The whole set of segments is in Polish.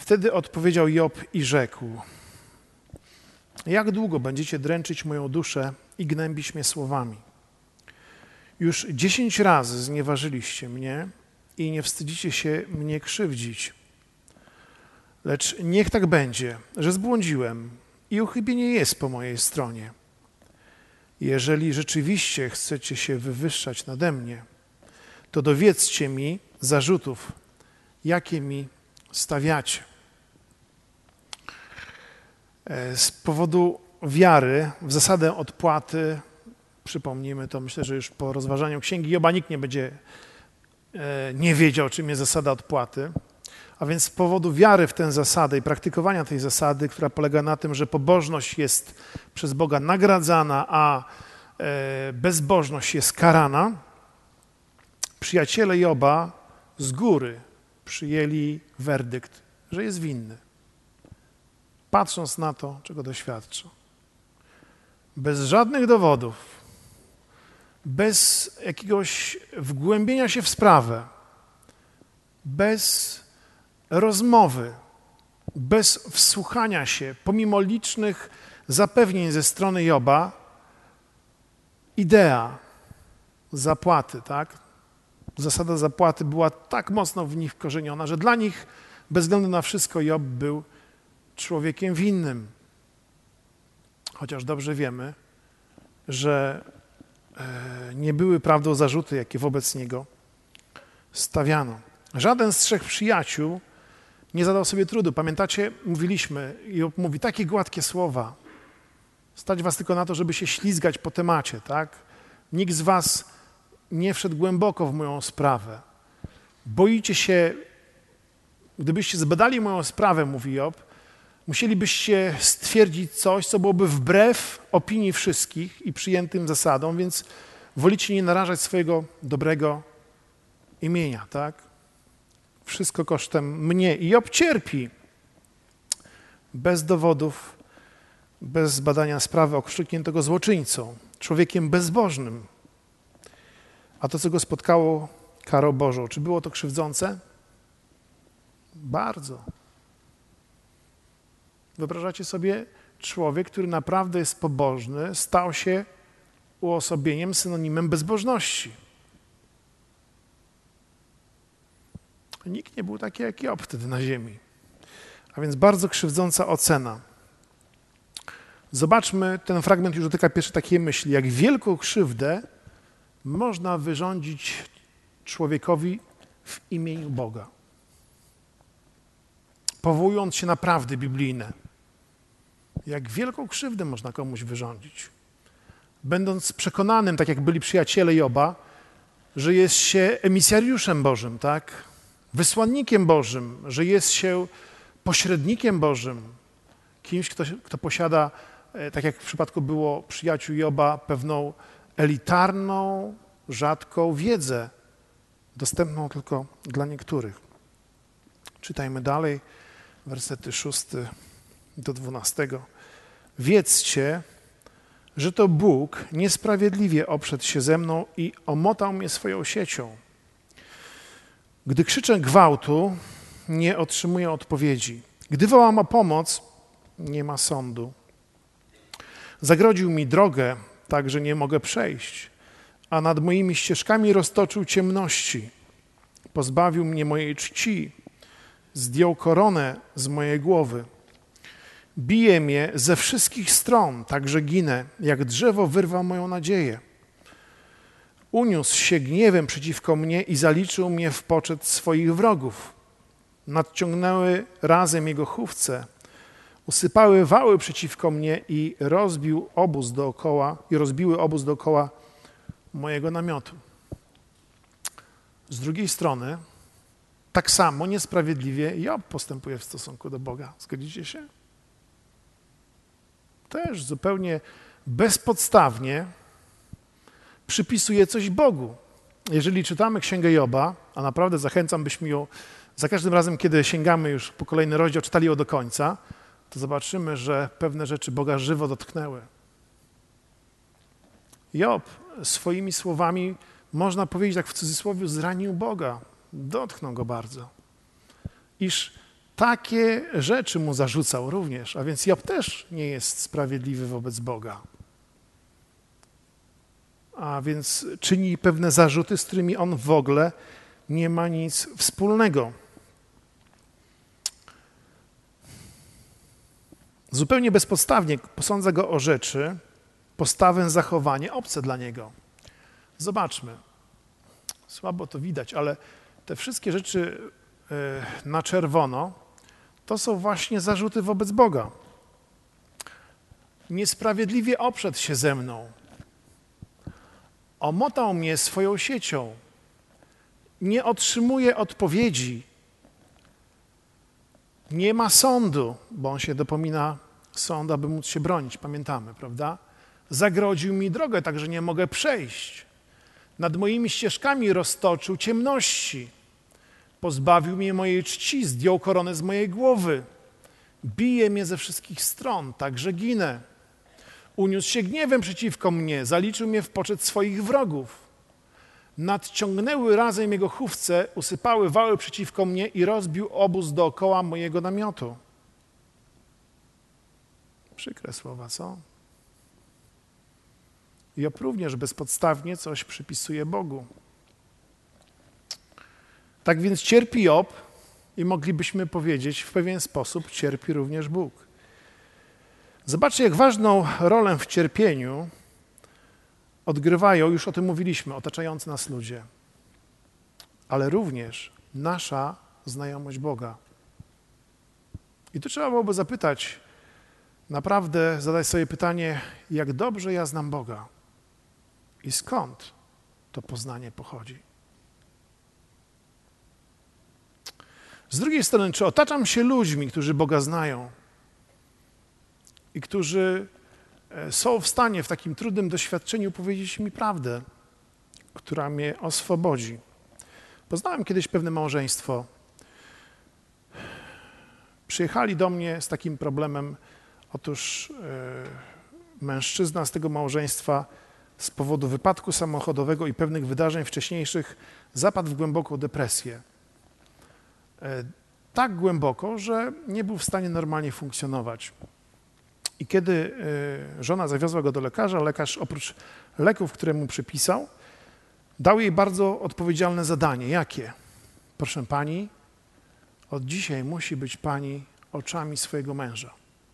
Wtedy odpowiedział Job i rzekł: jak długo będziecie dręczyć moją duszę i gnębić mnie słowami? Już 10 razy znieważyliście mnie i nie wstydzicie się mnie krzywdzić. Lecz niech tak będzie, że zbłądziłem i uchybienie jest po mojej stronie. Jeżeli rzeczywiście chcecie się wywyższać nade mnie, to dowiedzcie mi zarzutów, jakie mi stawiacie. Z powodu wiary w zasadę odpłaty, przypomnijmy to, myślę, że już po rozważaniu Księgi Joba nikt nie będzie nie wiedział, czym jest zasada odpłaty. A więc z powodu wiary w tę zasadę i praktykowania tej zasady, która polega na tym, że pobożność jest przez Boga nagradzana, a bezbożność jest karana, przyjaciele Joba z góry przyjęli werdykt, że jest winny, patrząc na to, czego doświadcza. Bez żadnych dowodów, bez jakiegoś wgłębienia się w sprawę, bez rozmowy, bez wsłuchania się, pomimo licznych zapewnień ze strony Joba, idea zapłaty, tak? Zasada zapłaty była tak mocno w nich wkorzeniona, że dla nich, bez względu na wszystko, Job był człowiekiem winnym. Chociaż dobrze wiemy, że nie były prawdą zarzuty, jakie wobec niego stawiano. Żaden z trzech przyjaciół nie zadał sobie trudu. Pamiętacie, mówiliśmy, Job mówi takie gładkie słowa. Stać was tylko na to, żeby się ślizgać po temacie, tak? Nikt z was nie wszedł głęboko w moją sprawę. Boicie się, gdybyście zbadali moją sprawę, mówi Job, musielibyście stwierdzić coś, co byłoby wbrew opinii wszystkich i przyjętym zasadom, więc wolicie nie narażać swojego dobrego imienia, tak? Wszystko kosztem mnie. I Job cierpi bez dowodów, bez badania sprawy, okrzykniętego złoczyńcą, człowiekiem bezbożnym. A to, co go spotkało, karą Bożą. Czy było to krzywdzące? Bardzo. Wyobrażacie sobie, człowiek, który naprawdę jest pobożny, stał się uosobieniem, synonimem bezbożności. Nikt nie był taki jak Job wtedy na ziemi. A więc bardzo krzywdząca ocena. Zobaczmy, ten fragment już dotyka pierwszej takiej myśli, jak wielką krzywdę można wyrządzić człowiekowi w imieniu Boga. Powołując się na prawdy biblijne. Jak wielką krzywdę można komuś wyrządzić. Będąc przekonanym, tak jak byli przyjaciele Joba, że jest się emisjariuszem Bożym, tak? Wysłannikiem Bożym, że jest się pośrednikiem Bożym, kimś, kto posiada, tak jak w przypadku było przyjaciół Joba, pewną elitarną, rzadką wiedzę, dostępną tylko dla niektórych. Czytajmy dalej, wersety 6 do 12. Wiedzcie, że to Bóg niesprawiedliwie oprzedł się ze mną i omotał mnie swoją siecią. Gdy krzyczę gwałtu, nie otrzymuję odpowiedzi. Gdy wołam o pomoc, nie ma sądu. Zagrodził mi drogę, tak że nie mogę przejść, a nad moimi ścieżkami roztoczył ciemności. Pozbawił mnie mojej czci, zdjął koronę z mojej głowy. Bije mnie ze wszystkich stron, tak że ginę, jak drzewo wyrwał moją nadzieję. Uniósł się gniewem przeciwko mnie i zaliczył mnie w poczet swoich wrogów. Nadciągnęły razem jego chówce, usypały wały przeciwko mnie i rozbiły obóz dookoła mojego namiotu. Z drugiej strony, tak samo niesprawiedliwie Job postępuje w stosunku do Boga. Zgodzicie się? Też zupełnie bezpodstawnie przypisuje coś Bogu. Jeżeli czytamy Księgę Joba, a naprawdę zachęcam, byśmy ją za każdym razem, kiedy sięgamy już po kolejny rozdział, czytali ją do końca, to zobaczymy, że pewne rzeczy Boga żywo dotknęły. Job swoimi słowami, można powiedzieć tak w cudzysłowie, zranił Boga. Dotknął go bardzo. Iż takie rzeczy mu zarzucał również, a więc Job też nie jest sprawiedliwy wobec Boga. A więc czyni pewne zarzuty, z którymi on w ogóle nie ma nic wspólnego. Zupełnie bezpodstawnie posądza go o rzeczy, postawę, zachowanie obce dla niego. Zobaczmy. Słabo to widać, ale te wszystkie rzeczy na czerwono to są właśnie zarzuty wobec Boga. Niesprawiedliwie oprzedł się ze mną. Omotał mnie swoją siecią. Nie otrzymuje odpowiedzi. Nie ma sądu, bo on się dopomina sądu, aby móc się bronić, pamiętamy, prawda? Zagrodził mi drogę, tak że nie mogę przejść. Nad moimi ścieżkami roztoczył ciemności. Pozbawił mnie mojej czci, zdjął koronę z mojej głowy. Bije mnie ze wszystkich stron, tak że ginę. Uniósł się gniewem przeciwko mnie, zaliczył mnie w poczet swoich wrogów. Nadciągnęły razem jego chówce, usypały wały przeciwko mnie i rozbił obóz dookoła mojego namiotu. Przykre słowa, co? Job również bezpodstawnie coś przypisuje Bogu. Tak więc cierpi Job i moglibyśmy powiedzieć, w pewien sposób cierpi również Bóg. Zobaczcie, jak ważną rolę w cierpieniu odgrywają, już o tym mówiliśmy, otaczający nas ludzie, ale również nasza znajomość Boga. I tu trzeba byłoby zapytać, naprawdę zadać sobie pytanie, jak dobrze ja znam Boga i skąd to poznanie pochodzi. Z drugiej strony, czy otaczam się ludźmi, którzy Boga znają i którzy są w stanie w takim trudnym doświadczeniu powiedzieć mi prawdę, która mnie oswobodzi. Poznałem kiedyś pewne małżeństwo. Przyjechali do mnie z takim problemem. Otóż mężczyzna z tego małżeństwa z powodu wypadku samochodowego i pewnych wydarzeń wcześniejszych zapadł w głęboką depresję. Tak głęboko, że nie był w stanie normalnie funkcjonować. I kiedy żona zawiozła go do lekarza, lekarz oprócz leków, które mu przypisał, dał jej bardzo odpowiedzialne zadanie. Jakie? Proszę pani, od dzisiaj musi być pani oczami swojego męża.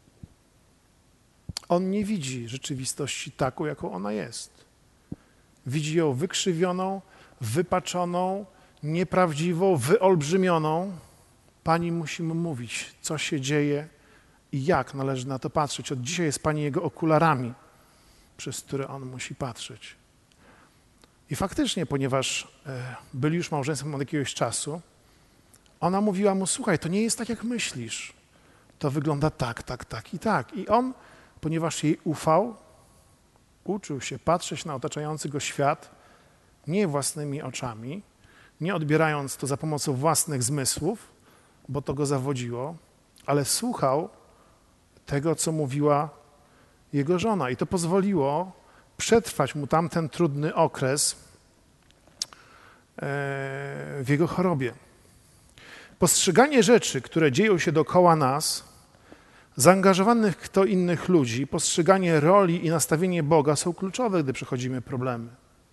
On nie widzi rzeczywistości taką, jaką ona jest. Widzi ją wykrzywioną, wypaczoną, nieprawdziwą, wyolbrzymioną. Pani musi mu mówić, co się dzieje i jak należy na to patrzeć. Od dzisiaj jest pani jego okularami, przez które on musi patrzeć. I faktycznie, ponieważ byli już małżeństwem od jakiegoś czasu, ona mówiła mu, słuchaj, to nie jest tak, jak myślisz. To wygląda tak, tak, tak i tak. I on, ponieważ jej ufał, uczył się patrzeć na otaczający go świat nie własnymi oczami, nie odbierając to za pomocą własnych zmysłów, bo to go zawodziło, ale słuchał tego, co mówiła jego żona. I to pozwoliło przetrwać mu tamten trudny okres w jego chorobie. Postrzeganie rzeczy, które dzieją się dookoła nas, zaangażowanych w to innych ludzi, postrzeganie roli i nastawienie Boga są kluczowe, gdy przechodzimy problemy.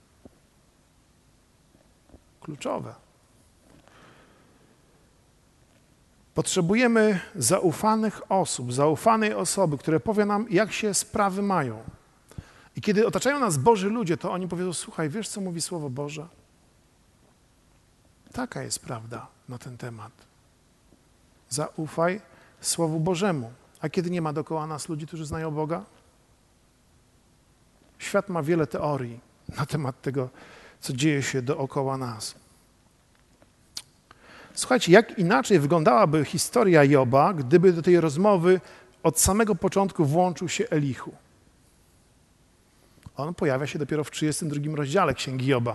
Kluczowe. Potrzebujemy zaufanych osób, zaufanej osoby, które powie nam, jak się sprawy mają. I kiedy otaczają nas Boży ludzie, to oni powiedzą, słuchaj, wiesz, co mówi Słowo Boże? Taka jest prawda na ten temat. Zaufaj Słowu Bożemu. A kiedy nie ma dookoła nas ludzi, którzy znają Boga? Świat ma wiele teorii na temat tego, co dzieje się dookoła nas. Słuchajcie, jak inaczej wyglądałaby historia Joba, gdyby do tej rozmowy od samego początku włączył się Elihu. On pojawia się dopiero w 32 rozdziale Księgi Joba.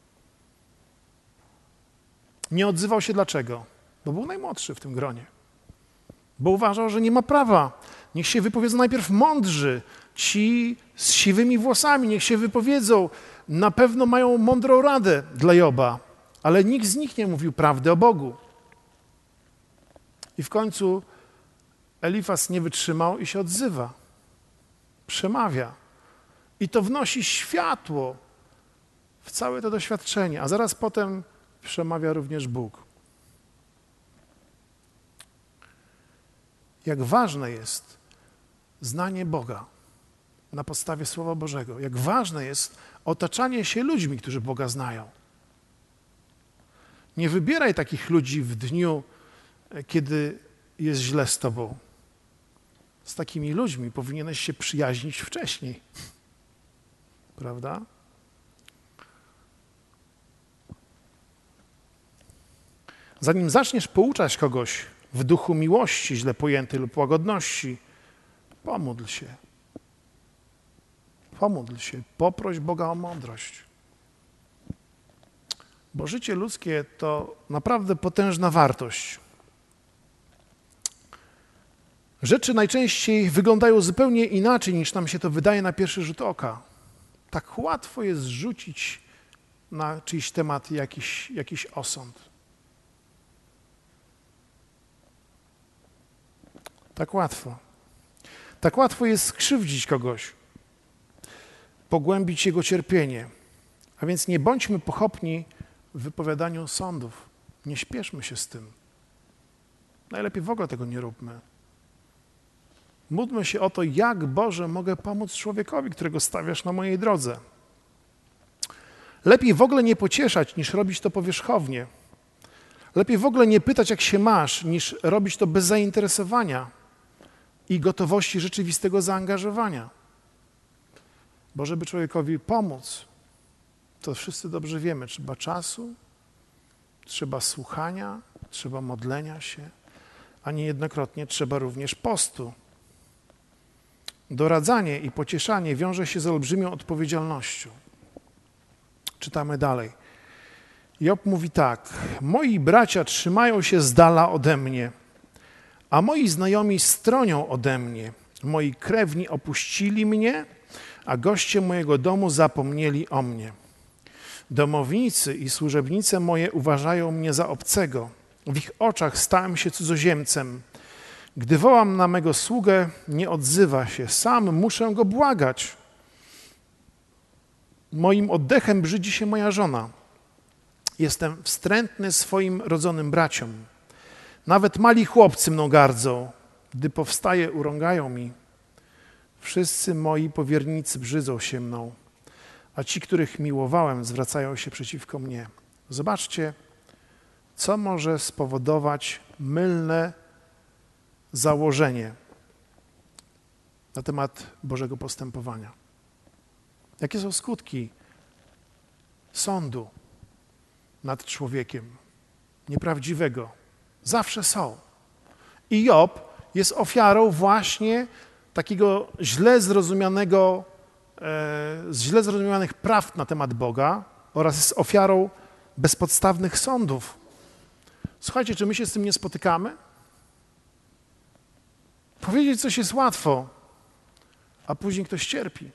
Nie odzywał się dlaczego? Bo był najmłodszy w tym gronie. Bo uważał, że nie ma prawa. Niech się wypowiedzą najpierw mądrzy, ci z siwymi włosami, niech się wypowiedzą. Na pewno mają mądrą radę dla Joba, ale nikt z nich nie mówił prawdy o Bogu. I w końcu Elifaz nie wytrzymał i się odzywa. Przemawia. I to wnosi światło w całe to doświadczenie, a zaraz potem przemawia również Bóg. Jak ważne jest znanie Boga na podstawie Słowa Bożego. Jak ważne jest otaczanie się ludźmi, którzy Boga znają. Nie wybieraj takich ludzi w dniu, kiedy jest źle z tobą. Z takimi ludźmi powinieneś się przyjaźnić wcześniej. Prawda? Zanim zaczniesz pouczać kogoś w duchu miłości, źle pojętej lub łagodności, pomódl się. Pomódl się, poproś Boga o mądrość. Bo życie ludzkie to naprawdę potężna wartość. Rzeczy najczęściej wyglądają zupełnie inaczej, niż nam się to wydaje na pierwszy rzut oka. Tak łatwo jest rzucić na czyjś temat jakiś osąd. Tak łatwo. Tak łatwo jest skrzywdzić kogoś, pogłębić jego cierpienie. A więc nie bądźmy pochopni w wypowiadaniu sądów. Nie śpieszmy się z tym. Najlepiej w ogóle tego nie róbmy. Módlmy się o to, jak Boże mogę pomóc człowiekowi, którego stawiasz na mojej drodze. Lepiej w ogóle nie pocieszać, niż robić to powierzchownie. Lepiej w ogóle nie pytać, jak się masz, niż robić to bez zainteresowania i gotowości rzeczywistego zaangażowania. Bo żeby człowiekowi pomóc, to wszyscy dobrze wiemy, trzeba czasu, trzeba słuchania, trzeba modlenia się, a niejednokrotnie trzeba również postu. Doradzanie i pocieszanie wiąże się z olbrzymią odpowiedzialnością. Czytamy dalej. Job mówi tak: moi bracia trzymają się z dala ode mnie, a moi znajomi stronią ode mnie. Moi krewni opuścili mnie, a goście mojego domu zapomnieli o mnie. Domownicy i służebnice moje uważają mnie za obcego. W ich oczach stałem się cudzoziemcem. Gdy wołam na mego sługę, nie odzywa się. Sam muszę go błagać. Moim oddechem brzydzi się moja żona. Jestem wstrętny swoim rodzonym braciom. Nawet mali chłopcy mną gardzą. Gdy powstaję, urągają mi. Wszyscy moi powiernicy brzydzą się mną, a ci, których miłowałem, zwracają się przeciwko mnie. Zobaczcie, co może spowodować mylne założenie na temat Bożego postępowania. Jakie są skutki sądu nad człowiekiem nieprawdziwego? Zawsze są. I Job jest ofiarą właśnie takiego źle zrozumianych prawd na temat Boga oraz jest ofiarą bezpodstawnych sądów. Słuchajcie, czy my się z tym nie spotykamy? Powiedzieć coś jest łatwo, a później ktoś cierpi.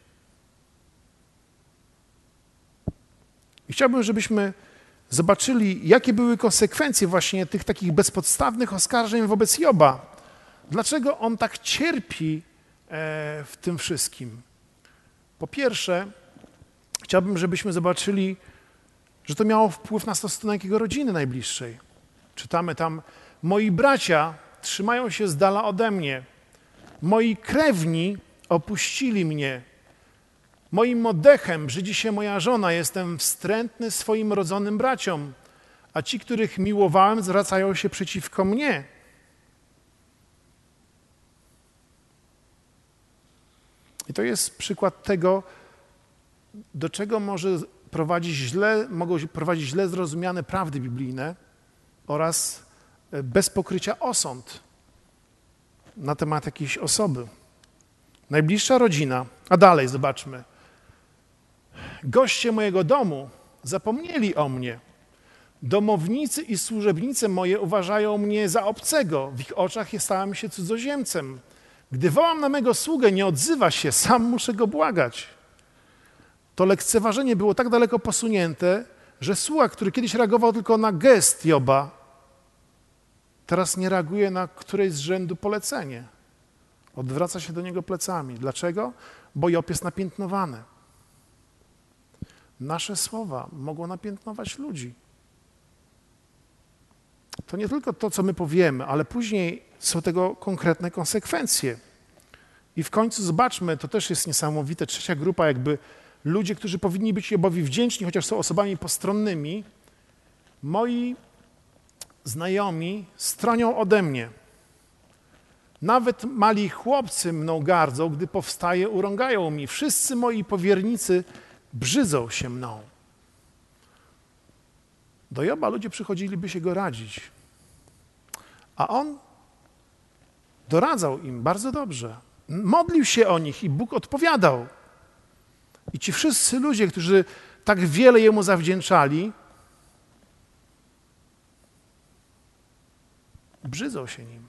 I chciałbym, żebyśmy zobaczyli, jakie były konsekwencje właśnie tych takich bezpodstawnych oskarżeń wobec Joba. Dlaczego on tak cierpi w tym wszystkim? Po pierwsze, chciałbym, żebyśmy zobaczyli, że to miało wpływ na stosunek jego rodziny najbliższej. Czytamy tam: moi bracia trzymają się z dala ode mnie. Moi krewni opuścili mnie. Moim oddechem brzydzi się moja żona. Jestem wstrętny swoim rodzonym braciom, a ci, których miłowałem, zwracają się przeciwko mnie. I to jest przykład tego, do czego mogą prowadzić źle zrozumiane prawdy biblijne oraz bez pokrycia osąd na temat jakiejś osoby. Najbliższa rodzina, a dalej zobaczmy. Goście mojego domu zapomnieli o mnie. Domownicy i służebnice moje uważają mnie za obcego. W ich oczach stałem się cudzoziemcem. Gdy wołam na mego sługę, nie odzywa się, sam muszę go błagać. To lekceważenie było tak daleko posunięte, że sługa, który kiedyś reagował tylko na gest Joba, Teraz nie reaguje na któreś z rzędu polecenie. Odwraca się do niego plecami. Dlaczego? Bo Job jest napiętnowany. Nasze słowa mogą napiętnować ludzi. To nie tylko to, co my powiemy, ale później są tego konkretne konsekwencje. I w końcu zobaczmy, to też jest niesamowite, trzecia grupa, jakby ludzie, którzy powinni być Jobowi wdzięczni, chociaż są osobami postronnymi. Moi znajomi stronią ode mnie. Nawet mali chłopcy mną gardzą, gdy powstaję, urągają mi. Wszyscy moi powiernicy brzydzą się mną. Do Joba ludzie przychodziliby się go radzić. A on doradzał im bardzo dobrze. Modlił się o nich i Bóg odpowiadał. I ci wszyscy ludzie, którzy tak wiele Jemu zawdzięczali, brzydzą się nim.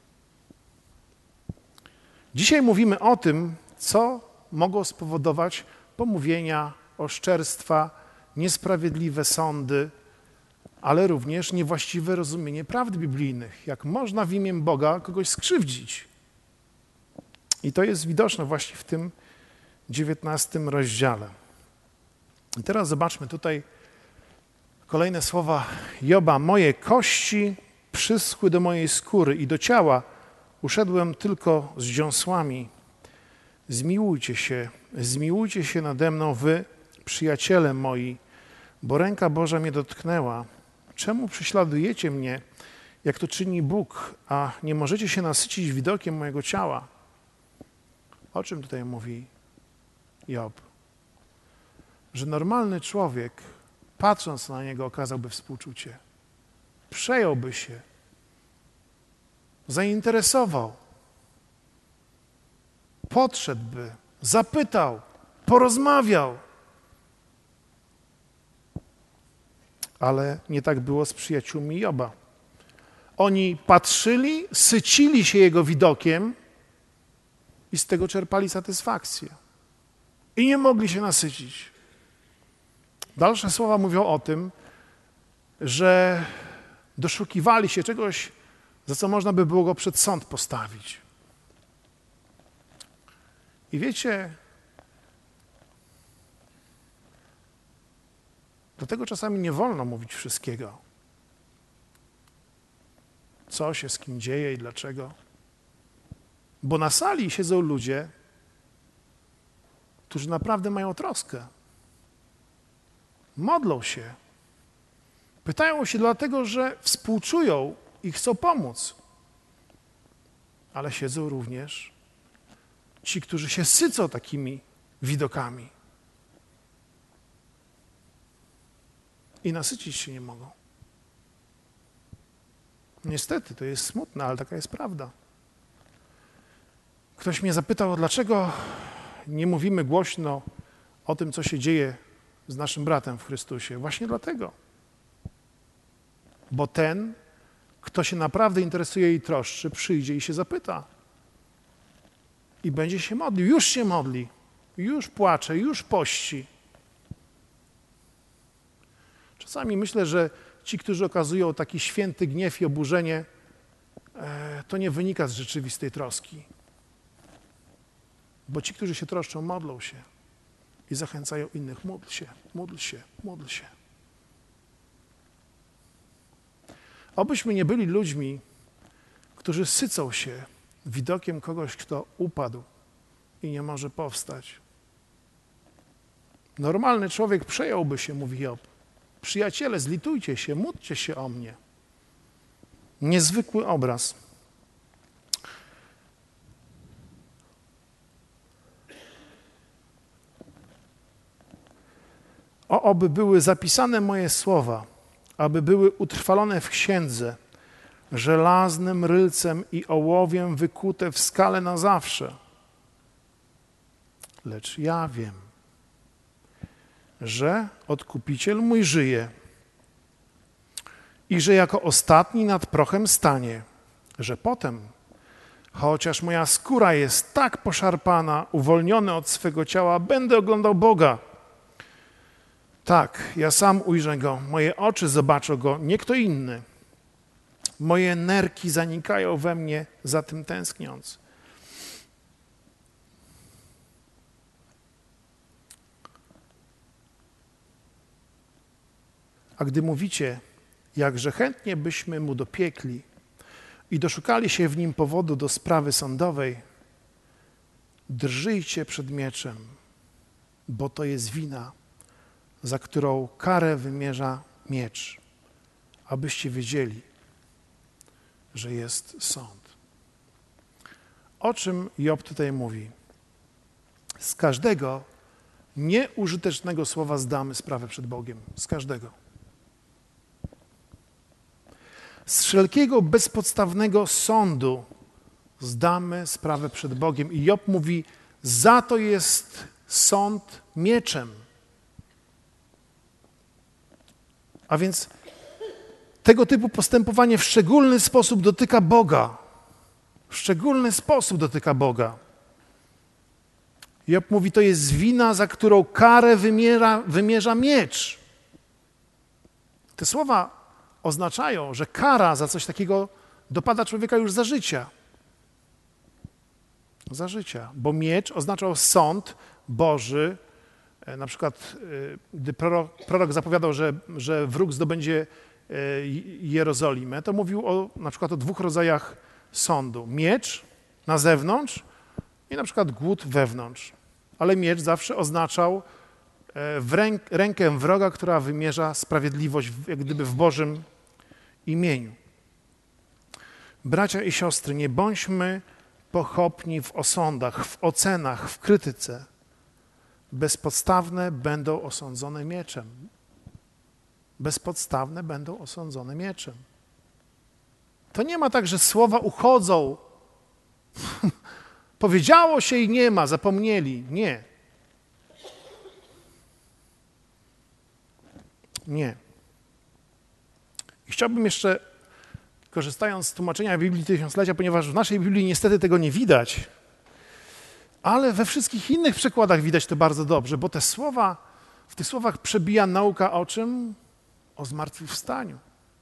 Dzisiaj mówimy o tym, co mogą spowodować pomówienia, oszczerstwa, niesprawiedliwe sądy, ale również niewłaściwe rozumienie prawd biblijnych. Jak można w imię Boga kogoś skrzywdzić. I to jest widoczne właśnie w tym 19 rozdziale. I teraz zobaczmy tutaj kolejne słowa Joba. Moje kości przyschły do mojej skóry i do ciała uszedłem tylko z dziąsłami. Zmiłujcie się nade mną, wy, przyjaciele moi, bo ręka Boża mnie dotknęła. Czemu prześladujecie mnie, jak to czyni Bóg, a nie możecie się nasycić widokiem mojego ciała? O czym tutaj mówi Job? Że normalny człowiek, patrząc na niego, okazałby współczucie. Przejąłby się, zainteresował, podszedłby, zapytał, porozmawiał. Ale nie tak było z przyjaciółmi Joba. Oni patrzyli, sycili się jego widokiem i z tego czerpali satysfakcję. I nie mogli się nasycić. Dalsze słowa mówią o tym, że doszukiwali się czegoś, za co można by było go przed sąd postawić. I wiecie, dlatego czasami nie wolno mówić wszystkiego. Co się z kim dzieje i dlaczego. Bo na sali siedzą ludzie, którzy naprawdę mają troskę. Modlą się. Pytają się dlatego, że współczują i chcą pomóc. Ale siedzą również ci, którzy się sycą takimi widokami. I nasycić się nie mogą. Niestety, to jest smutne, ale taka jest prawda. Ktoś mnie zapytał, dlaczego nie mówimy głośno o tym, co się dzieje z naszym bratem w Chrystusie. Właśnie dlatego. Bo ten, kto się naprawdę interesuje i troszczy, przyjdzie i się zapyta. I będzie się modlił. Już się modli. Już płacze, już pości. Czasami myślę, że ci, którzy okazują taki święty gniew i oburzenie, to nie wynika z rzeczywistej troski. Bo ci, którzy się troszczą, modlą się i zachęcają innych. Módl się, módl się, módl się. Obyśmy nie byli ludźmi, którzy sycą się widokiem kogoś, kto upadł i nie może powstać. Normalny człowiek przejąłby się, mówi Job. Przyjaciele, zlitujcie się, módlcie się o mnie. Niezwykły obraz. Oby były zapisane moje słowa, aby były utrwalone w księdze, żelaznym rylcem i ołowiem wykute w skale na zawsze. Lecz ja wiem, że Odkupiciel mój żyje i że jako ostatni nad prochem stanie, że potem, chociaż moja skóra jest tak poszarpana, uwolniony od swego ciała, będę oglądał Boga. Tak, ja sam ujrzę Go, moje oczy zobaczą Go, nie kto inny. Moje nerki zanikają we mnie za tym tęskniąc. A gdy mówicie, jakże chętnie byśmy mu dopiekli i doszukali się w nim powodu do sprawy sądowej, drżyjcie przed mieczem, bo to jest wina, za którą karę wymierza miecz, abyście wiedzieli, że jest sąd. O czym Job tutaj mówi? Z każdego nieużytecznego słowa zdamy sprawę przed Bogiem. Z każdego. Z wszelkiego bezpodstawnego sądu zdamy sprawę przed Bogiem. I Job mówi, za to jest sąd mieczem. A więc tego typu postępowanie w szczególny sposób dotyka Boga. W szczególny sposób dotyka Boga. Job mówi, to jest wina, za którą karę wymierza miecz. Te słowa oznaczają, że kara za coś takiego dopada człowieka już za życia. Za życia. Bo miecz oznaczał sąd Boży. Na przykład, gdy prorok zapowiadał, że wróg zdobędzie Jerozolimę, to mówił na przykład o dwóch rodzajach sądu. Miecz na zewnątrz i na przykład głód wewnątrz. Ale miecz zawsze oznaczał rękę wroga, która wymierza sprawiedliwość jak gdyby w Bożym imieniu. Bracia i siostry, nie bądźmy pochopni w osądach, w ocenach, w krytyce. Bezpodstawne będą osądzone mieczem. Bezpodstawne będą osądzone mieczem. To nie ma tak, że słowa uchodzą. Powiedziało się i nie ma, zapomnieli. Nie. Nie. I chciałbym jeszcze, korzystając z tłumaczenia Biblii Tysiąclecia, ponieważ w naszej Biblii niestety tego nie widać, ale we wszystkich innych przekładach widać to bardzo dobrze, bo w tych słowach przebija nauka o czym? O zmartwychwstaniu.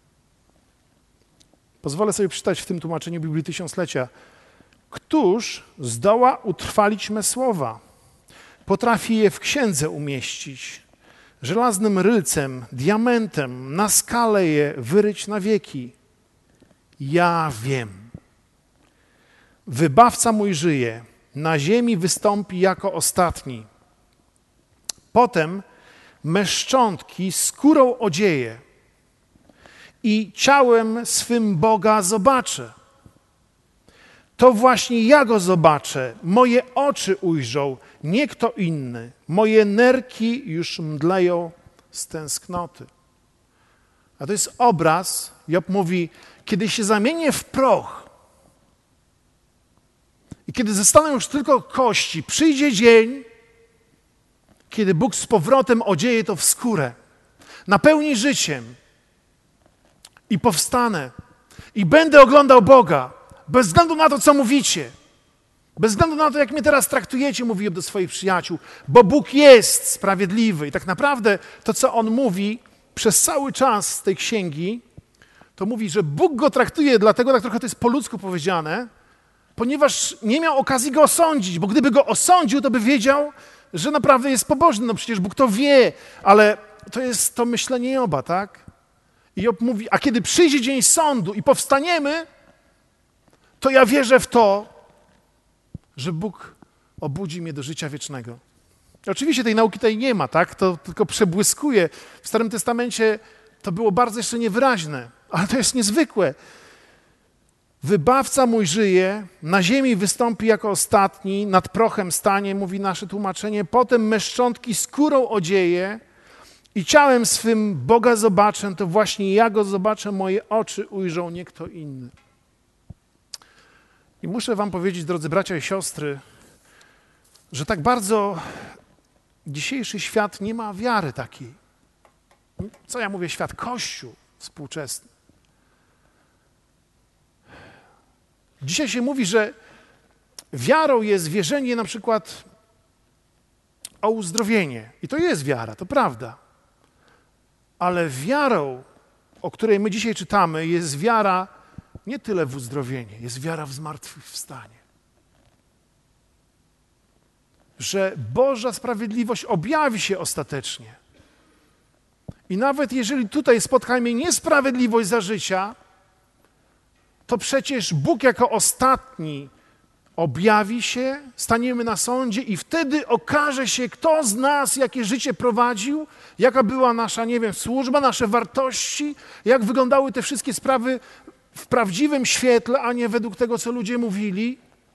Pozwolę sobie przeczytać w tym tłumaczeniu Biblii Tysiąclecia. Któż zdoła utrwalić me słowa? Potrafi je w księdze umieścić. Żelaznym rylcem, diamentem, na skalę je wyryć na wieki. Ja wiem. Wybawca mój żyje, na ziemi wystąpi jako ostatni. Potem me szczątki skórą odzieje i ciałem swym Boga zobaczę. To właśnie ja Go zobaczę, moje oczy ujrzą, nie kto inny. Moje nerki już mdleją z tęsknoty. A to jest obraz, Job mówi, kiedy się zamienię w proch i kiedy zostaną już tylko kości, przyjdzie dzień, kiedy Bóg z powrotem odzieje to w skórę, napełni życiem i powstanę i będę oglądał Boga, bez względu na to, co mówicie, bez względu na to, jak mnie teraz traktujecie, mówi Job do swoich przyjaciół, bo Bóg jest sprawiedliwy. I tak naprawdę to, co on mówi przez cały czas z tej księgi, to mówi, że Bóg go traktuje dlatego, tak trochę to jest po ludzku powiedziane, ponieważ nie miał okazji go osądzić, bo gdyby go osądził, to by wiedział, że naprawdę jest pobożny. No przecież Bóg to wie, ale to jest to myślenie Joba, tak? I Job mówi, a kiedy przyjdzie dzień sądu i powstaniemy, to ja wierzę w to, że Bóg obudzi mnie do życia wiecznego. Oczywiście tej nauki tutaj nie ma, tak? To tylko przebłyskuje. W Starym Testamencie to było bardzo jeszcze niewyraźne, ale to jest niezwykłe. Wybawca mój żyje, na ziemi wystąpi jako ostatni, nad prochem stanie, mówi nasze tłumaczenie, potem me szczątki skórą odzieje i ciałem swym Boga zobaczę, to właśnie ja Go zobaczę, moje oczy ujrzą, nie kto inny. I muszę wam powiedzieć, drodzy bracia i siostry, że tak bardzo dzisiejszy świat nie ma wiary takiej. Co ja mówię świat? Kościół współczesny. Dzisiaj się mówi, że wiarą jest wierzenie na przykład o uzdrowienie. I to jest wiara, to prawda. Ale wiarą, o której my dzisiaj czytamy, jest wiara nie tyle w uzdrowienie, jest wiara w zmartwychwstanie. Że Boża sprawiedliwość objawi się ostatecznie. I nawet jeżeli tutaj spotkamy niesprawiedliwość za życia, to przecież Bóg jako ostatni objawi się, staniemy na sądzie i wtedy okaże się, kto z nas jakie życie prowadził, jaka była nasza, służba, nasze wartości, jak wyglądały te wszystkie sprawy w prawdziwym świetle, a nie według tego, co ludzie mówili.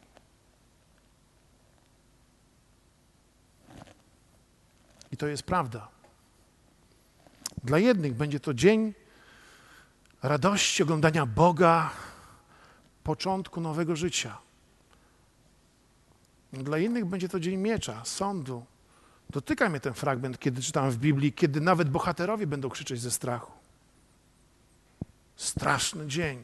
I to jest prawda. Dla jednych będzie to dzień radości, oglądania Boga, początku nowego życia. Dla innych będzie to dzień miecza, sądu. Dotyka mnie ten fragment, kiedy czytam w Biblii, kiedy nawet bohaterowie będą krzyczeć ze strachu. Straszny dzień.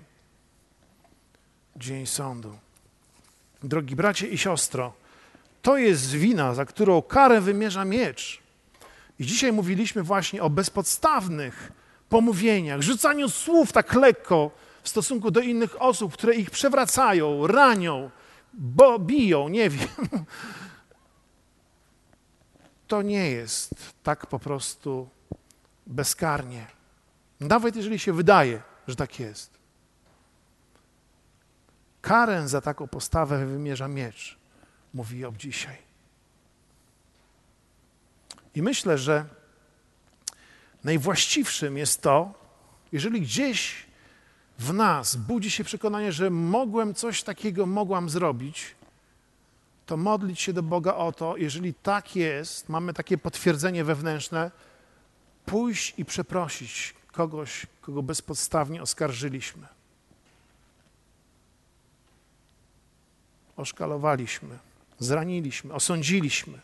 Dzień sądu. Drogi bracie i siostro, to jest wina, za którą karę wymierza miecz. I dzisiaj mówiliśmy właśnie o bezpodstawnych pomówieniach, rzucaniu słów tak lekko w stosunku do innych osób, które ich przewracają, ranią, biją, nie wiem. To nie jest tak po prostu bezkarnie. Nawet jeżeli się wydaje, że tak jest. Karę za taką postawę wymierza miecz, mówi Job dzisiaj. I myślę, że najwłaściwszym jest to, jeżeli gdzieś w nas budzi się przekonanie, że mogłam zrobić, to modlić się do Boga o to, jeżeli tak jest, mamy takie potwierdzenie wewnętrzne, pójść i przeprosić kogoś, kogo bezpodstawnie oskarżyliśmy. Oszkalowaliśmy, zraniliśmy, osądziliśmy.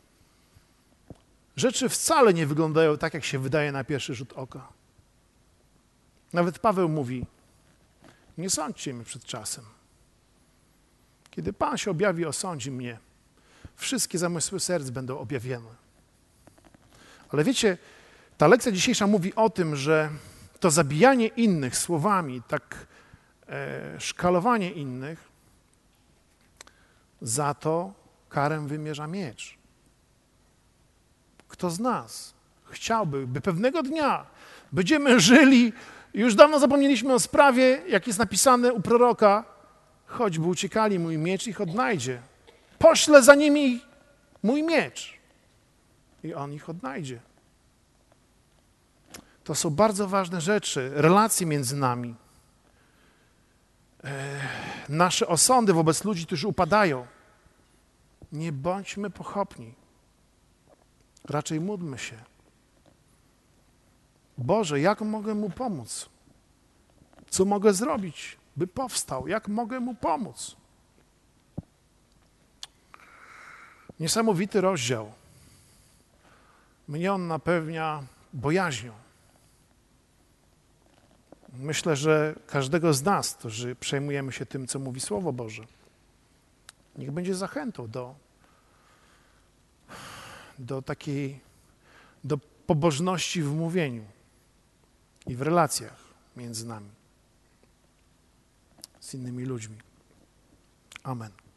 Rzeczy wcale nie wyglądają tak, jak się wydaje na pierwszy rzut oka. Nawet Paweł mówi, nie sądźcie mnie przed czasem. Kiedy Pan się objawi, osądzi mnie. Wszystkie zamysły serc będą objawione. Ale wiecie, ta lekcja dzisiejsza mówi o tym, że to zabijanie innych słowami, szkalowanie innych, za to karę wymierza miecz. Kto z nas chciałby, by pewnego dnia będziemy żyli, już dawno zapomnieliśmy o sprawie, jak jest napisane u proroka, choćby uciekali, mój miecz ich odnajdzie. Poślę za nimi mój miecz i on ich odnajdzie. To są bardzo ważne rzeczy, relacje między nami. Nasze osądy wobec ludzi, którzy upadają. Nie bądźmy pochopni. Raczej módlmy się. Boże, jak mogę mu pomóc? Co mogę zrobić, by powstał? Jak mogę mu pomóc? Niesamowity rozdział. Mnie on napełnia bojaźnią. Myślę, że każdego z nas, którzy przejmujemy się tym, co mówi Słowo Boże, niech będzie zachętą do pobożności w mówieniu i w relacjach między nami z innymi ludźmi. Amen.